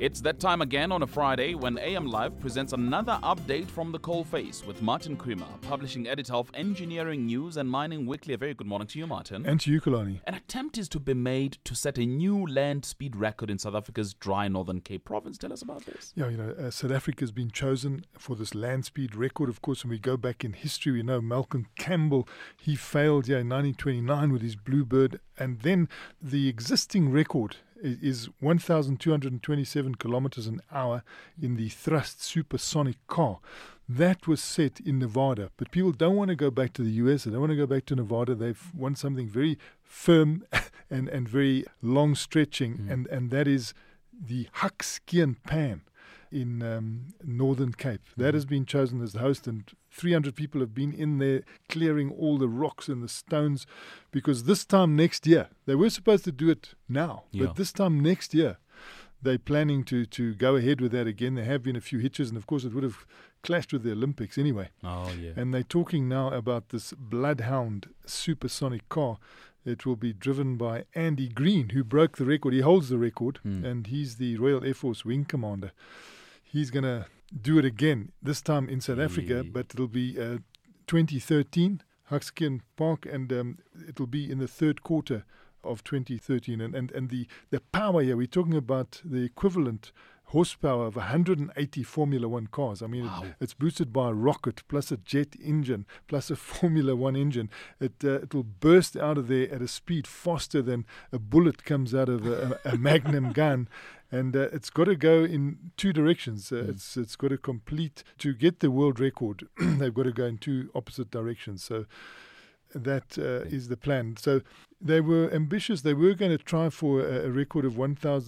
It's that time again on a Friday when AM Live presents another update from the coalface with Martin Creamer, publishing editor of Engineering News and Mining Weekly. A very good morning to you, Martin. And to you, Kalani. An attempt is to be made to set a new land speed record in South Africa's dry Northern Cape province. Tell us about this. Yeah, South Africa has been chosen for this land speed record. Of course, when we go back in history, we know Malcolm Campbell, he failed in 1929 with his Bluebird. And then the existing record is 1,227 kilometers an hour in the thrust supersonic car. That was set in Nevada. But people don't want to go back to the US. They don't want to go back to Nevada. They want something very firm and very long stretching. And that is the Huxkian Pan in Northern Cape. That has been chosen as the host, and 300 people have been in there clearing all the rocks and the stones, because this time next year, they were supposed to do it now, but this time next year, they're planning to go ahead with that again. There have been a few hitches, and of course it would have clashed with the Olympics anyway. And they're talking now about this Bloodhound supersonic car. It will be driven by Andy Green, who broke the record. He holds the record, and he's the Royal Air Force Wing Commander. He's going to do it again, this time in South Africa, but it'll be 2013, Huxkian Park, and it'll be in the third quarter of 2013. And the power here, we're talking about the equivalent horsepower of 180 Formula One cars. I mean, it's boosted by a rocket plus a jet engine plus a Formula One engine. It'll burst out of there at a speed faster than a bullet comes out of a Magnum gun. And it's got to go in two directions. It's got to complete, to get the world record, they've got to go in two opposite directions. So that is the plan. So they were ambitious. They were going to try for a record of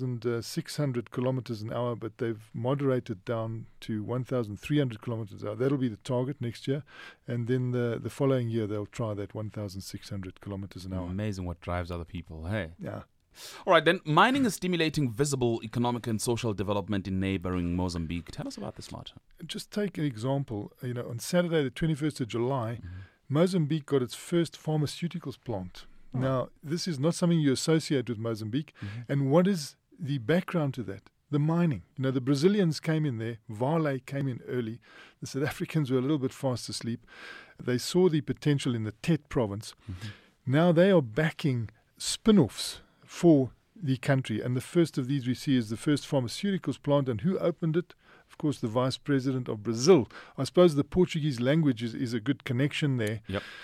1,600 kilometers an hour, but they've moderated down to 1,300 kilometers an hour. That'll be the target next year. And then the following year, they'll try that 1,600 kilometers an hour. Amazing what drives other people, hey? Yeah. All right, then, mining is stimulating visible economic and social development in neighboring Mozambique. Tell us about this, Martin. Just take an example. On Saturday, the 21st of July, Mozambique got its first pharmaceuticals plant. Now, this is not something you associate with Mozambique. And what is the background to that? The mining. The Brazilians came in there. Vale came in early. The South Africans were a little bit fast asleep. They saw the potential in the Tet province. Now they are backing spin-offs for the country. And the first of these we see is the first pharmaceuticals plant. And who opened it? Of course, the Vice President of Brazil. I suppose the Portuguese language is a good connection there.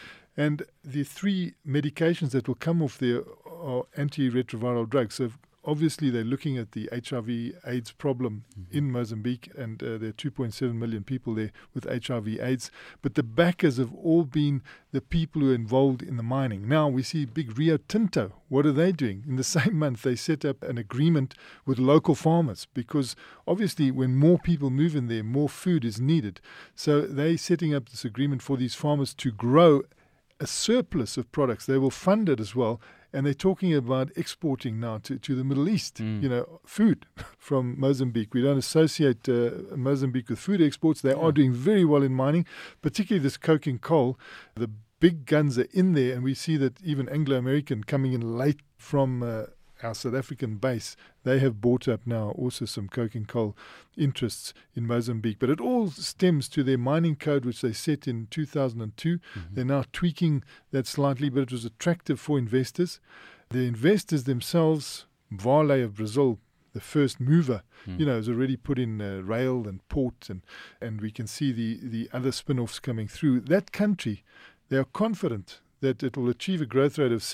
And the three medications that will come off there are antiretroviral drugs. So obviously they're looking at the HIV/AIDS problem in Mozambique, and there are 2.7 million people there with HIV/AIDS. But the backers have all been the people who are involved in the mining. Now we see big Rio Tinto. What are they doing? In the same month, they set up an agreement with local farmers, because obviously when more people move in there, more food is needed. So they're setting up this agreement for these farmers to grow a surplus of products. They will fund it as well. And they're talking about exporting now to the Middle East, food from Mozambique. We don't associate Mozambique with food exports. They are doing very well in mining, particularly this coke and coal. The big guns are in there, and we see that even Anglo-American coming in late from our South African base, they have bought up now also some coke and coal interests in Mozambique. But it all stems to their mining code, which they set in 2002. They're now tweaking that slightly, but it was attractive for investors. The investors themselves, Vale of Brazil, the first mover, has already put in rail and port, and we can see the other spin-offs coming through. That country, they are confident that it will achieve a growth rate of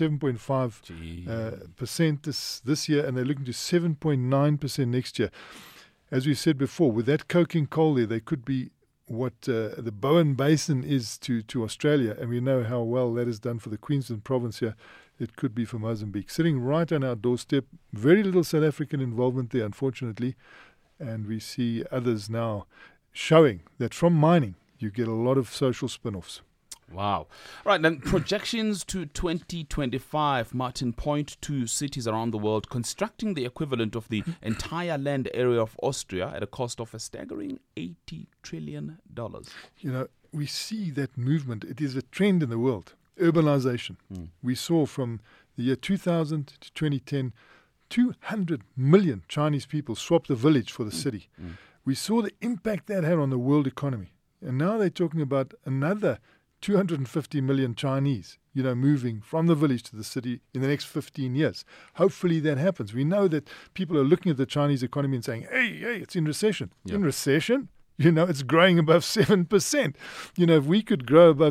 7.5% this year, and they're looking to 7.9% next year. As we said before, with that coke and coal there, they could be what the Bowen Basin is to Australia, and we know how well that is done for the Queensland province here. It could be for Mozambique. Sitting right on our doorstep, very little South African involvement there, unfortunately, and we see others now showing that from mining, you get a lot of social spin-offs. Wow. Right, then projections to 2025, Martin, point to cities around the world constructing the equivalent of the entire land area of Austria at a cost of a staggering $80 trillion. We see that movement. It is a trend in the world. Urbanization. We saw from the year 2000 to 2010, 200 million Chinese people swapped the village for the city. We saw the impact that had on the world economy. And now they're talking about another 250 million Chinese, moving from the village to the city in the next 15 years. Hopefully that happens. We know that people are looking at the Chinese economy and saying, hey, it's in recession. Yeah. In recession? It's growing above 7%. If we could grow above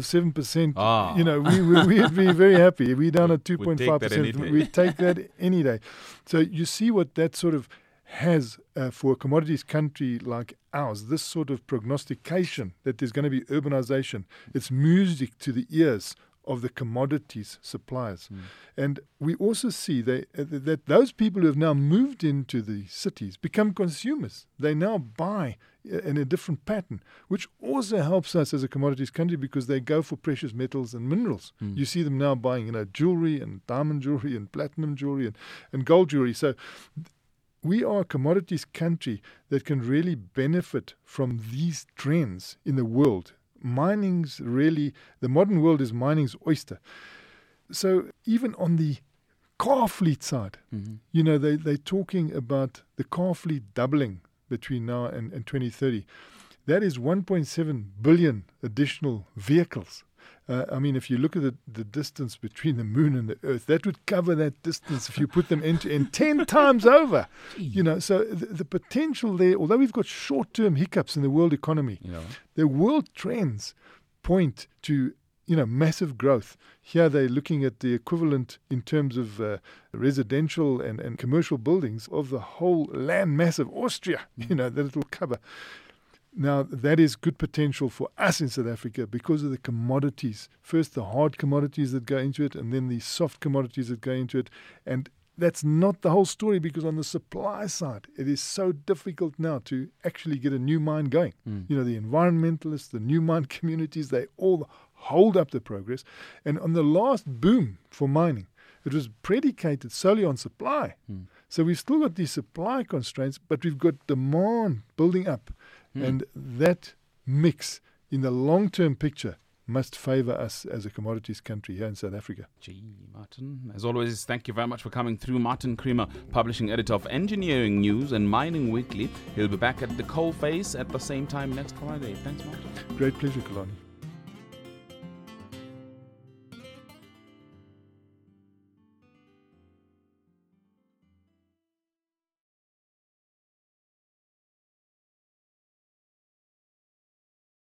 7%, we'd be very happy. If we're down at 2.5%, we'd take that any day. So you see what that sort of has for a commodities country like ours, this sort of prognostication that there's going to be urbanization. It's music to the ears of the commodities suppliers. And we also see that those people who have now moved into the cities become consumers. They now buy in a different pattern, which also helps us as a commodities country because they go for precious metals and minerals. You see them now buying jewelry and diamond jewelry and platinum jewelry and gold jewelry. So we are a commodities country that can really benefit from these trends in the world. Mining's really, the modern world is mining's oyster. So even on the car fleet side, they're talking about the car fleet doubling between now and 2030. That is 1.7 billion additional vehicles. If you look at the distance between the moon and the earth, that would cover that distance if you put them into 10 times over. So the potential there, although we've got short-term hiccups in the world economy, the world trends point to massive growth. Here they're looking at the equivalent in terms of residential and commercial buildings of the whole land mass of Austria, that it will cover. Now, that is good potential for us in South Africa because of the commodities. First, the hard commodities that go into it, and then the soft commodities that go into it. And that's not the whole story because on the supply side, it is so difficult now to actually get a new mine going. The environmentalists, the new mine communities, they all hold up the progress. And on the last boom for mining, it was predicated solely on supply. So we've still got these supply constraints, but we've got demand building up. And that mix in the long-term picture must favour us as a commodities country here in South Africa. Martin, as always, thank you very much for coming through. Martin Creamer, publishing editor of Engineering News and Mining Weekly. He'll be back at the coalface at the same time next Friday. Thanks, Martin. Great pleasure, Kalani.